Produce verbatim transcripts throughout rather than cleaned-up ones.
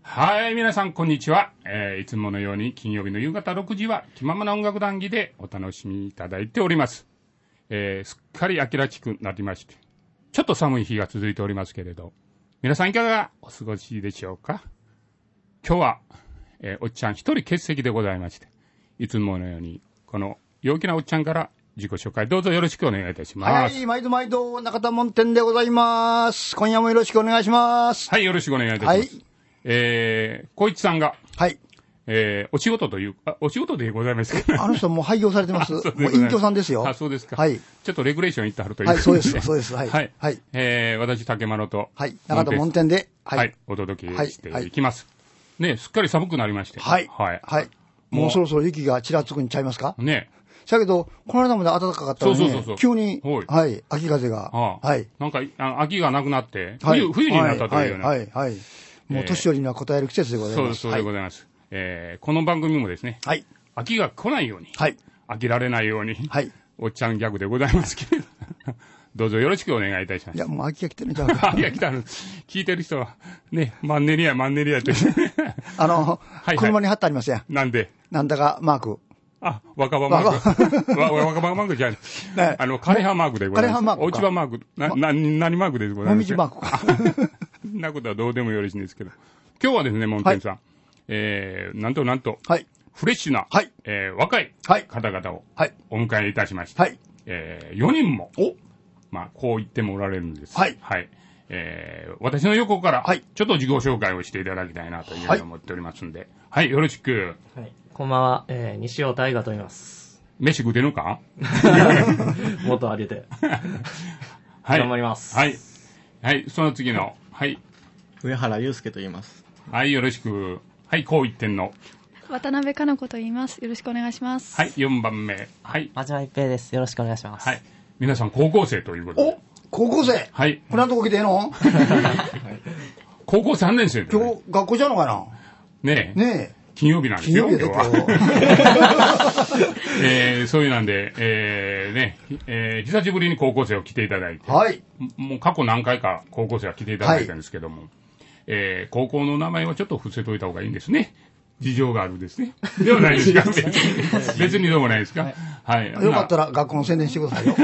はい、皆さんこんにちは、えー、いつものように金曜日の夕方ろくじは気ままな音楽談義でお楽しみいただいております。えー、すっかり秋らしくなりまして、ちょっと寒い日が続いておりますけれど、皆さんいかがお過ごしでしょうか。今日は、えー、おっちゃん一人欠席でございまして、いつものようにこの陽気なおっちゃんから自己紹介どうぞよろしくお願いいたします。 はい、毎度毎度中田門店でございます。今夜もよろしくお願いします。 はい、よろしくお願いいたします。はい、えー、小一さんが、 はい、 えー、お仕事という、あ、お仕事でございますか。 あの人もう廃業されてます。もう隠居さんですよ。 あ、そうですか。 はい。 ちょっとレギュレーション行ってはるという。 はい、そうです。そうです。はい。 はい。はい。えー、私、竹丸と、 はい、中田門店で、 はい、はい、お届けしていきます。はい、ね、すっかり寒くなりまして。 はい。はい。はい。もうそろそろ雪がちらつくんちゃいますかね。だけど、この間まで暖かかったのに、そうそうそうそう、急に、はい、秋風が、 ああ、はい。なんか、あ秋がなくなって、冬、はい、冬になったというような。はい、はい、はい。 もう年寄りには応える季節でございます。 そう、そうでございます。はい、えー、この番組もですね、はい。秋が来ないように、はい。飽きられないように、はい。おっちゃんギャグでございますけれど、どうぞよろしくお願いいたします。 いや、もう秋が来てるんちゃうか。 秋が来たの。聞いてる人は、ね、マンネリア、マンネリアという。 あの、はいはい、車に貼ってありません。 なんでなんだかマーク。 あ、若葉マーク。若葉マークじゃない。あの、枯葉マークでございます。枯葉マーク。落ち葉マーク。な、な、何マークでございますか。 もみじマークか。 そんなことはどうでもよろしいんですけど。今日はですね、門店さん。はい、えー、なんとなんと。はい。フレッシュな。はい。えー、若い。はい。方々を。はい。お迎えいたしました。はい。えー、よにんも。おまあ、こう言ってもおられるんです。はい。はい。えー、私の横から。はい。ちょっと自己紹介をしていただきたいなというふうに思っておりますんで。はい、はい、よろしく。はい。 こんばんは、えー、西尾大河と言います。 飯食うてんのかもっと上げて。はい。頑張ります。 はい。はい、その次の、はい。 上原祐介と言います。 はい、よろしく。はい、こう言ってんの。 渡辺香菜子と言います。よろしくお願いします。 はい、よんばんめ。はい。 真島一平です。よろしくお願いします。 はい。皆さん高校生ということで。 お高校生はい。これなんとこ来てええの高校さんねん生で、ね。今日、学校じゃのかなねえ。 ねえ。 金曜日なんですよ。 金曜日やで、今日。 えー、そういうなんで、えー、ね、えー、久しぶりに高校生を来ていただいて。はい。もう過去何回か高校生は来ていただいたんですけども。はい、えー、高校の名前はちょっと伏せといた方がいいんですね。事情があるですね。ではないですか。別に、別にどうもないですか。はい。はい、 よかったら学校の宣伝してくださいよ。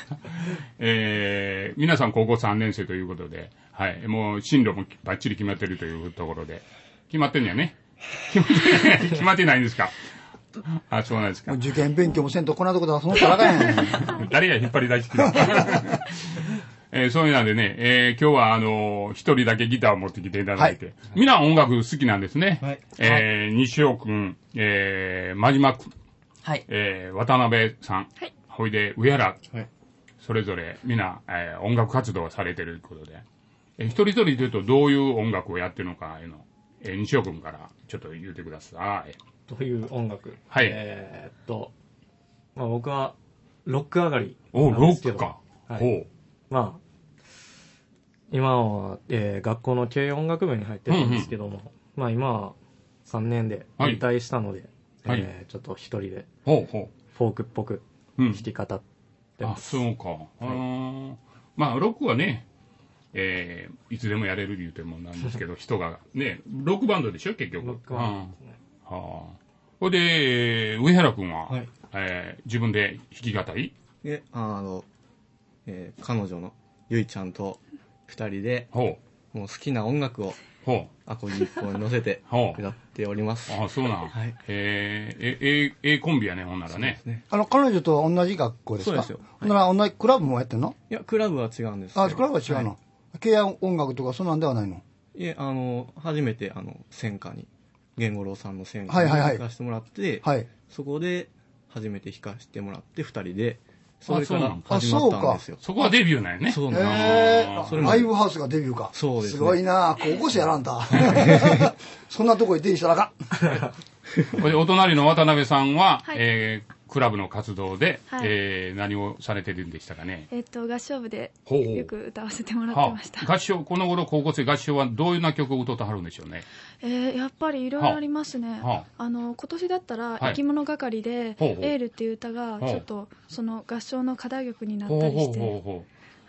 えー、皆さん高校さんねん生ということで、はい。もう進路もバッチリ決まってるというところで。決まってんのやね。決まってない、決まってないんですか。あ、そうなんですか。 受験勉強もせんとこんなとこで遊んだらあかんやん。 誰が引っ張り出してえー、そういうなんでね、えー、今日はあのー、一人だけギターを持ってきていただいて、はい、みんな音楽好きなんですね。はい、えー、西尾くん、えー、真島くん、はい、えー、渡辺さん、はい、ほいで上原、はい、それぞれみんな、えー、音楽活動をされているということで、えー、一人一人で言うとどういう音楽をやってるのかいうの、えー、西尾くんからちょっと言ってください。 どういう音楽？ はい。 えー、っと、まあ僕はロック上がりなんですけど。お、ロックか。 はい、ほう。まあ、今は、えー、学校の軽音楽部に入ってたんですけども、うんうん、まあ今はさんねんで引退したので、はい、えー、ちょっと一人でフォークっぽく弾き語ってます。 うん、あ、そうか。はい、まあロックはね、えー、いつでもやれる理由というものなんですけど、人がね、ロックバンドでしょ結局。 ロックバンドですね。 はあ。ほいで、上原くんは、はい、えー、自分で弾き語り？ え、あの、えー、彼女のゆいちゃんと二人で、もう好きな音楽をアコギ一本に乗せて歌っております。 ああ、そうなん。はい、えー、え、え、えコンビやね、ほんならね。 ね、あの、彼女と同じ学校ですか？ そうですよ。 ほんなら同じクラブもやってんの？ いや、クラブは違うんです。 あ、クラブは違うの。はい、軽音楽とかそんなんではないの？ いえ、あの、初めて、あの、専科に、源五郎さんの専科に弾かせてもらって、はいはいはい、そこで初めて弾かせてもらって、二人で、それから始まったんですよ。 そこはデビューなんやね。 そうなんです。ライブハウスがデビューか。 そうです、ね。 すごいな。高校生やらんだ。そんなとこに出入りしたらあかん。お隣の渡辺さんは、はい、えー、クラブの活動で、はい、えー、何をされてるんでしたかね。 えっと合唱部でよく歌わせてもらってました。 はあ、合唱、この頃高校生合唱はどういうな曲を歌ってはるんでしょうね。 えー、やっぱりいろいろありますね。はあ、あの今年だったら、はい、生き物係で、エールっていう歌がちょっとその合唱の課題曲になったりして、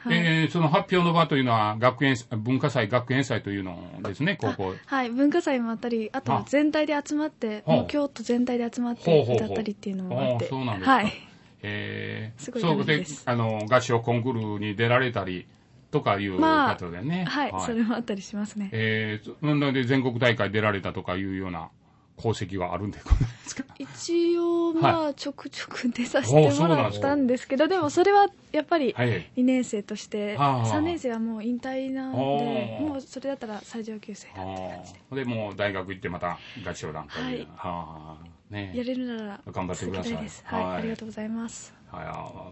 はい、えー、その発表の場というのは学園文化祭学園祭というのですね、高校。 はい、文化祭もあったり、あと全体で集まってもう京都全体で集まって歌ったりっていうのもあって。 ほうほうほう、そうなんですか。はい。えー、すごい楽しいです。そうで、あの合唱コンクールに出られたりとかいう方でね、 まあ、はい、はい、それもあったりしますね。 えー、なので全国大会出られたとかいうような功績があるんでございますか。 一応まあ、はい、ちょくちょく出させてもらったんですけど、でもそれはやっぱりにねん生として、はい、さんねん生はもう引退なんで、もうそれだったら最上級生だって感じで。 でもう大学行ってまた合唱団という、はい、はね、やれるなら頑張ってください。 はい、はい、ありがとうございます。 はい、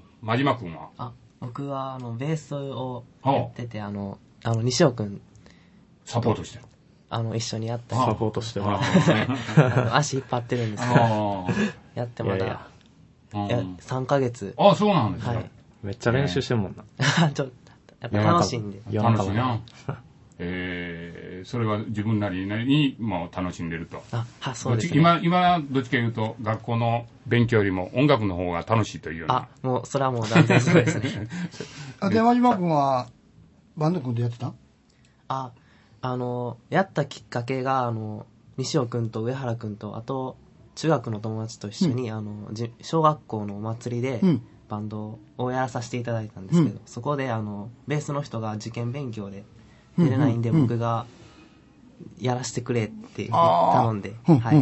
真島君は？ あ、僕はあのベースをやってて、あのあの西尾君サポートしてる。 あの一緒にやったりサポートしてもらって足引っ張ってるんですけどやってまだいやいやさんかげつ。 あ、そうなんですか、はい、 めっちゃ練習してるもんな。 ちょっとやっぱ楽しいんで。 楽しいな。えー、それは自分なりにも楽しんでると。 あ、は、そうですね。 今、今どっちか言うと学校の勉強よりも音楽の方が楽しいというような。 あ、もうそれはもう断然そうですね。 あ、で真島君はバンド組んでやってた？ あ、あのやったきっかけがあの西尾君と上原君とあと中学の友達と一緒に、うん、あの小学校のお祭りでバンドをやらさせていただいたんですけど、うん、そこであのベースの人が受験勉強で出れないんで、うんうん、僕がやらせてくれって頼んで、はい、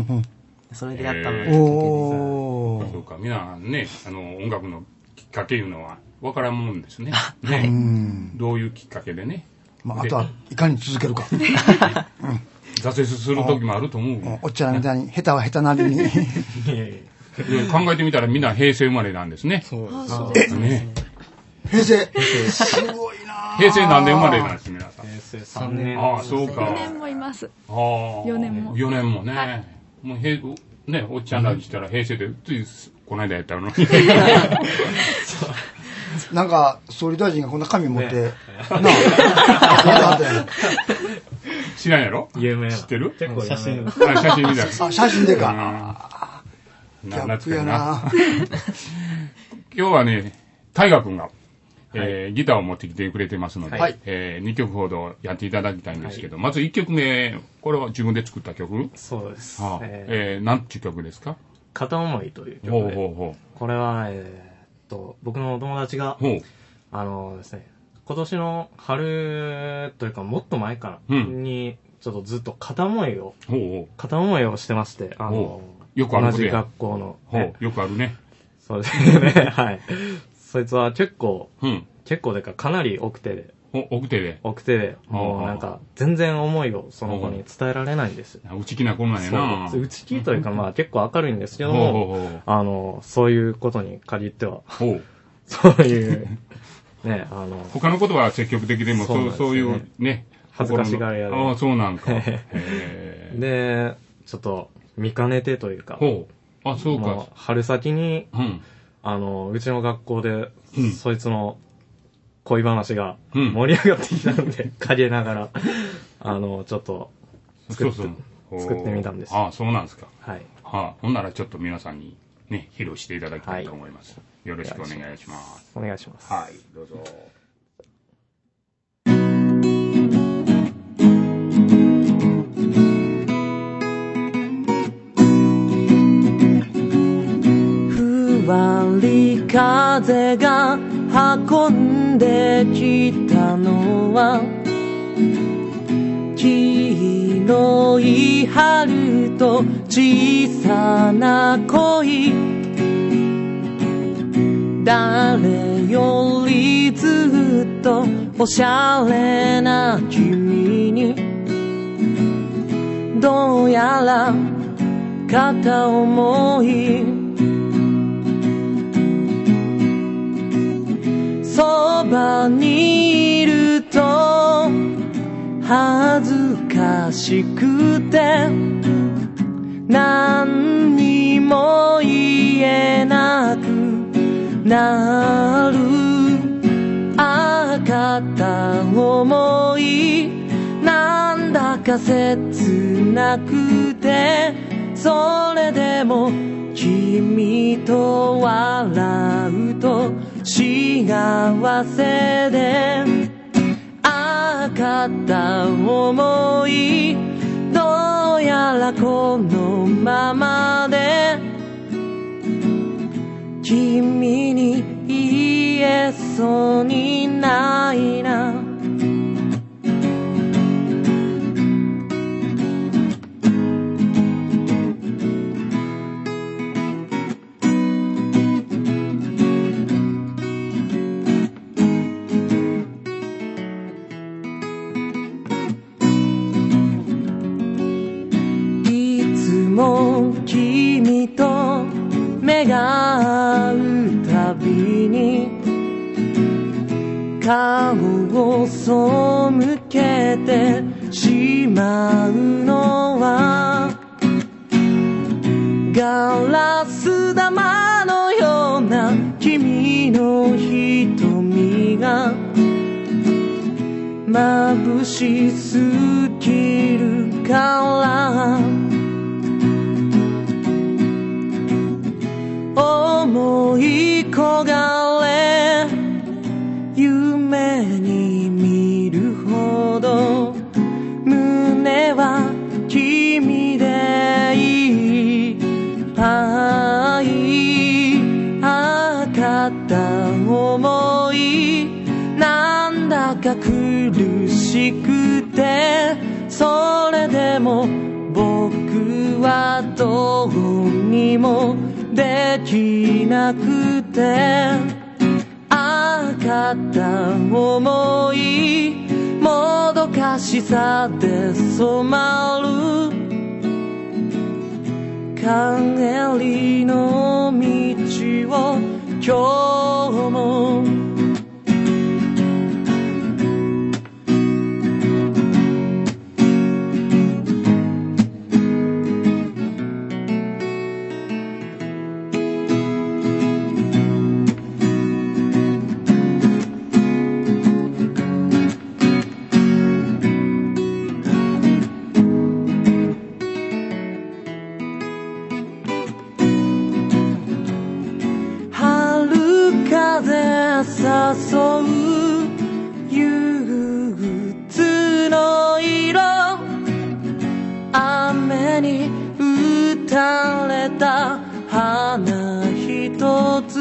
それでやったのがきっかけです。 そうか、みんなね、あの音楽のきっかけいうのは分からんもんですね。ね、はい、どういうきっかけでね。 まあ、あとはいかに続けるか、うん、 挫折する時もあると思う。 お, おっちゃらみたいに下手は下手なりに考えてみたらみんな平成生まれなんですね。 そうですね。平成すごいな。 平成何年生まれなんです皆さん？ 平成さんねん。 ああ、そうか。 よねんもいます。ああ、よねんもよねんもね、はい、もうへね、おっちゃんらにしたら平成でついこの間やったのになんか総理大臣がこんな紙持って、ね、なあ知らんやろ？ 有名な。 知ってる？ 結構写真。 あ、写真見た。 あ、写真でか。ギャップやな。 今日はね、大河君が、えー、ギターを持ってきてくれてますので、はい、えー、にきょくほどやっていただきたいんですけど、はい、まずいっきょくめ、これは自分で作った曲？ そうです。 はあ、えー、なんていう曲ですか？ 片思いという曲で。ほうほうほう。これは、えーと僕のお友達があのですね、今年の春というかもっと前かな、うん、にちょっとずっと片思いをほうほう片思いをしてまして、あのよくある同じ学校の、 ね、よくあるね。 そうですね。はい。そいつは結構、うん、結構でかかなり奥手で。 奥手で奥手でもうなんか全然思いをその子に伝えられないんですよ。 内気な子なんやな。 そう内気というかまあ結構明るいんですけども、あのそういうことに限ってはそういうね、あの他のことは積極的でもそう、そういうね恥ずかしがり屋で。 ああ、そうなんか。 でちょっと見かねてというか、 あ、そうか。 春先に、うん、あのうちの学校で、うん、そいつの恋話が盛り上がってきたので、うん、陰ながらあのちょっと作ってそうそう作ってみたんです。 ああ、そうなんですか。 はい。 はあ、ほんならちょっと皆さんにね披露していただきたいと思います。はい、よろしくお願いします。 お願いします。 はい、どうぞ。 ふわり風が運んできたのは黄色い春と小さな恋、誰よりずっとおしゃれな君にどうやら片思い、そばにいると恥ずかしくて何にも言えなくなる、あ、片思いなんだか切なくて、それでも君と笑うと幸せで赤った思いどうやらこのままで君に言えそうにないないつも君と目が合うたびに顔を背けてしまうのはガラス玉のような君の瞳が眩しすぎるから思い焦がれ夢に見るほど胸は君でいっぱい赤った思いなんだか苦しくてそれでも僕はどうにもできなくて赤った思いもどかしさで染まる陰りの道を今日も誘う憂鬱の色雨に打たれた花一つ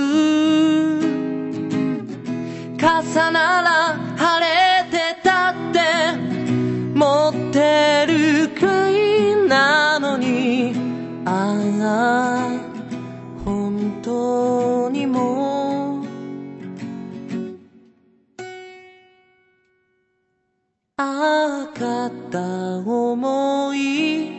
傘なら晴れてたって持ってるくらいなのにああ本当にもう赤った思い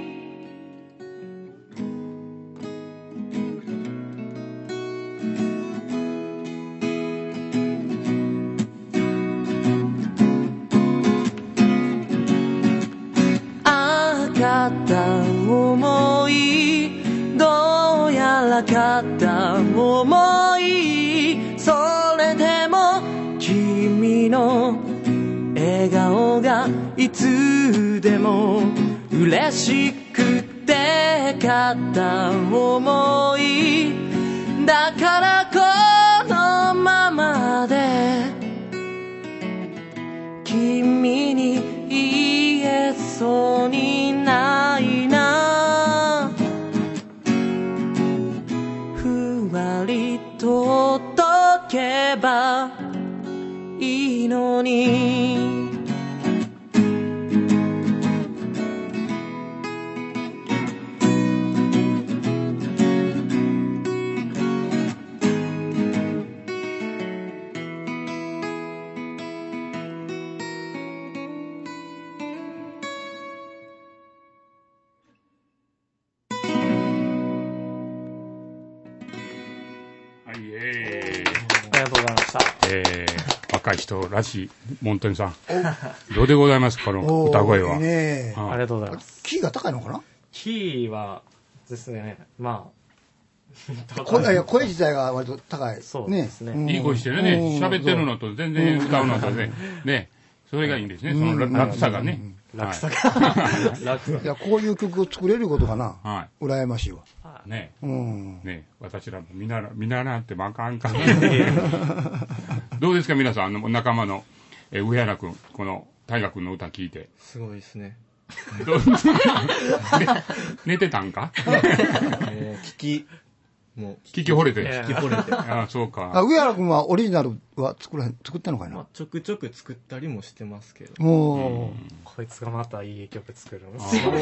赤った思いどうやら赤った思いそれでも君の笑顔がいつでも嬉しくて勝った思いだからこのままで君に言えそうにないなふわりと解けばいいのに若い人らしい、モントニさん。どうでございますか、この歌声は。 いいね、ありがとうございます。 キーが高いのかな？ キーはですね、まあ。声, 声自体が割と高い。 そうですね。ねいい声してるね。喋ってるのと全然歌うのとね。ね。それがいいんですね。その楽さがね。 楽さが。 楽さ。いや、こういう曲を作れることかな。はい。羨ましいわ。 ね。うん。ね、私らも見習、見習ってもあかんか。どうですか、皆さん、あの、仲間の、え、上原くん、この、大河君の歌聞いて。 すごいですね。 寝てたんかえー、聞き、もう。 聞き惚れて。 聞き惚れて。 ああ、そうか。 あ、上原君はオリジナルは作らへん、作ってんのかいな、まあ、 ちょくちょく作ったりもしてますけど。 おー。こいつがまたいい曲作るんですよ。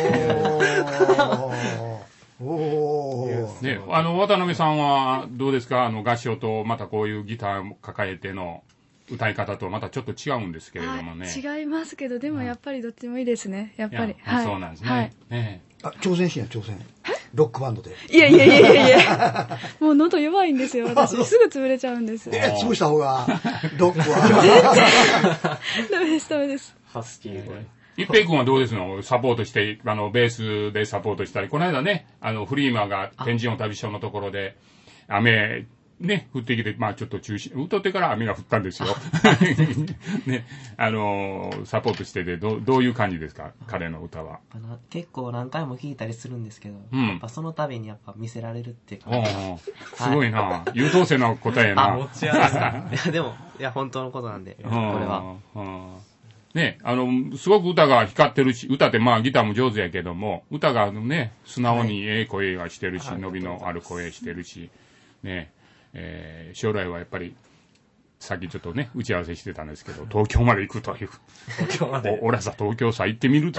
おー。ね、あの、渡辺さんはどうですか？あの、合唱とまたこういうギターを抱えての歌い方とまたちょっと違うんですけれどもね。 違いますけど、でもやっぱりどっちもいいですね。やっぱり。はい。 そうなんですね。 はい。 ねあ、挑戦しんや、挑戦。ロックバンドで。 いやいやいやいやいや。もう喉弱いんですよ、私。すぐ潰れちゃうんです。 え、潰した方が、ロックは。 ダメです、ダメです。 ハスキー声。 一平君はどうですの？サポートして、あの、ベースでサポートしたり、この間ね、あの、フリーマーが天神の旅所のところで、雨、ね、降ってきて、まあちょっと中止、歌ってから雨が降ったんですよ。ね、あのー、サポートしてて、ど, どういう感じですか、彼の歌は。 あの結構何回も聴いたりするんですけど、うん、やっぱその度にやっぱ見せられるっていうか。 すごいな、はい、優等生の答えやな。 あ、持ち合わせた。いや、でも、いや、本当のことなんで、これは。 ね、あの、すごく歌が光ってるし、歌ってまあギターも上手やけども、歌がね、素直にええ声がしてるし、はい、伸びのある声してるし、ね、えー、将来はやっぱり、さっきちょっとね、打ち合わせしてたんですけど、東京まで行くという。東京まで。お、俺さ、東京さ、行ってみると。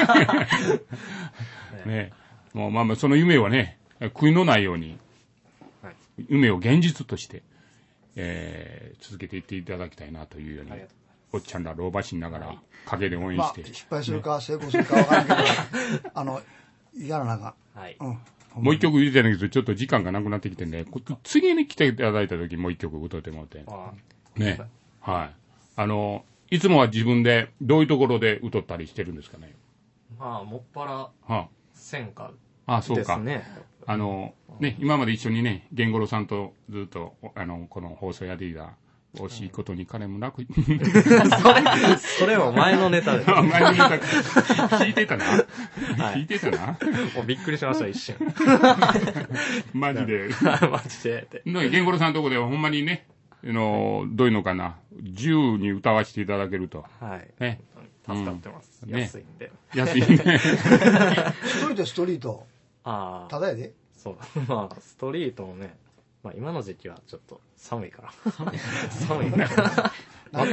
ね、もうまあまあ、その夢はね、悔いのないように、はい、夢を現実として、えー、続けていっていただきたいなというように、おっちゃんら老婆しながら、陰で応援して。 まあ、失敗するか、ね、成功するかわからんけど、あの、やらなあかん。はい。うん。 もう一曲入れてないけど、ちょっと時間がなくなってきてね、次に来ていただいた時もう一曲歌ってもらって。ね。はい。あの、いつもは自分で、どういうところで歌ったりしてるんですかね。 まあ、もっぱら、はあ、戦歌ですね。 ああ、そうか。あの、ね、今まで一緒にね、源五郎さんとずっと、あの、この放送やっていた、惜しいことに彼もなく。それ、 それは前のネタで。 前のネタ。聞いてたな。聞いてたな。 もうびっくりしました、一瞬。 マジで。 マジで。 源五郎さんのとこではほんまにね、あの、どういうのかな。自由に歌わせていただけると。 はい。ね。助かってます。安いんで。 安いね。 ストリート、ストリート。 ああ。 ただやで。 そう。まあ、ストリートもね、まあ今の時期はちょっと寒いから。寒いから。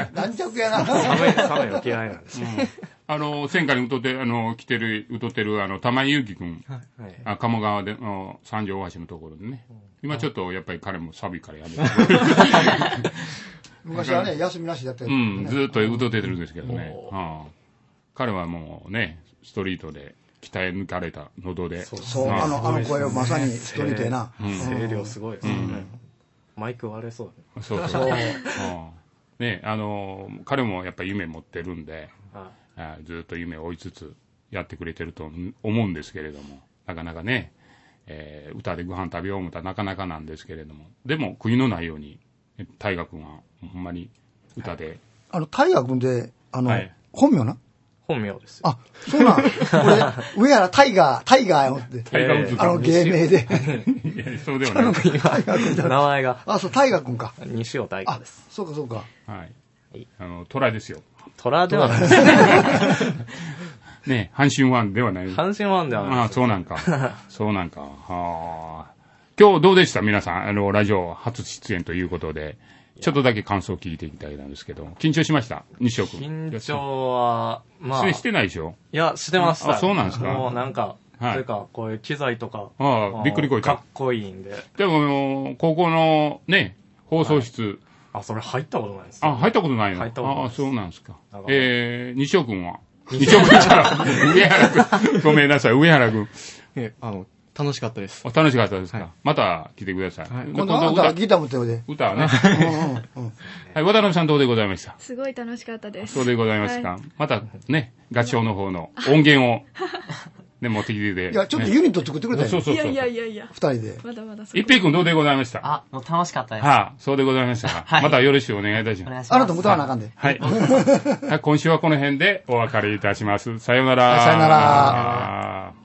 軟弱やな。 寒い、寒いの嫌いなんですね。 あの、戦火に歌って、あの、来てる、歌ってる、あの、玉井祐樹くん。はい。あ、鴨川で、の、三条大橋のところでね。今ちょっと、やっぱり彼も寒いからやめて。 昔はね、休みなしだったよ。うん、ずっと歌ってるんですけどね。彼はもうね、ストリートで、鍛え抜かれた喉で。 そう、あの、あの声はまさにストリートやな。 声量すごいですね。マイク割れそうだね。そうそう。ね、あの、彼もやっぱり夢持ってるんで、ずっと夢を追いつつやってくれてると思うんですけれども、なかなかね、歌でご飯食べよう思ったらなかなかなんですけれども、でも悔いのないように、大河君はほんまに歌で。 あの、大河君で、あの、本名な本名ですよ。 あ、そうなん。俺、上原タイガー、タイガーや思って。タイガーあの、芸名で。 いや、そうではない。 名前が。 あ、そう、タイガー君か。 西尾大河です。 そうか、そうか。 はい。あの、虎ですよ。 虎ではない。 ね、阪神ファンではない。 阪神ファンではない。 ああ、そうなんか。そうなんか。はあ。今日どうでした皆さん、あの、ラジオ初出演ということで。ちょっとだけ感想を聞いていきたいなんですけど、緊張しました西尾君。 緊張は、まあ。 してないでしょ？ いや、してました。 あ、そうなんですか？ もうなんか、というか、こういう機材とか。 ああ、びっくりこいた。 かっこいいんで。 でも、高校のね、放送室。 あ、それ入ったことないです。 あ、入ったことないの？ 入ったことない。 あ、そうなんですか。えー、西尾君は西尾君じゃ上原君。ごめんなさい、上原君。 え、あの、楽しかったです。 楽しかったですか。また来てください。 今度あんたギター持っておいで。 歌はね。はい、渡辺さんどうでございました？ すごい楽しかったです。 そうでございますか。またね、合唱の方の音源をね、持ってきてて。 いや、ちょっとユニット作ってくれたよ。 そうそうそう。 いやいやいやいや。 二人で。 まだまだ。 一平君どうでございました？ あ、もう楽しかったです。 はあ、そうでございましたか。またよろしくお願いいたします。 あなたも歌わなあかんで。 はい。今週はこの辺でお別れいたします。さようなら。 さようなら。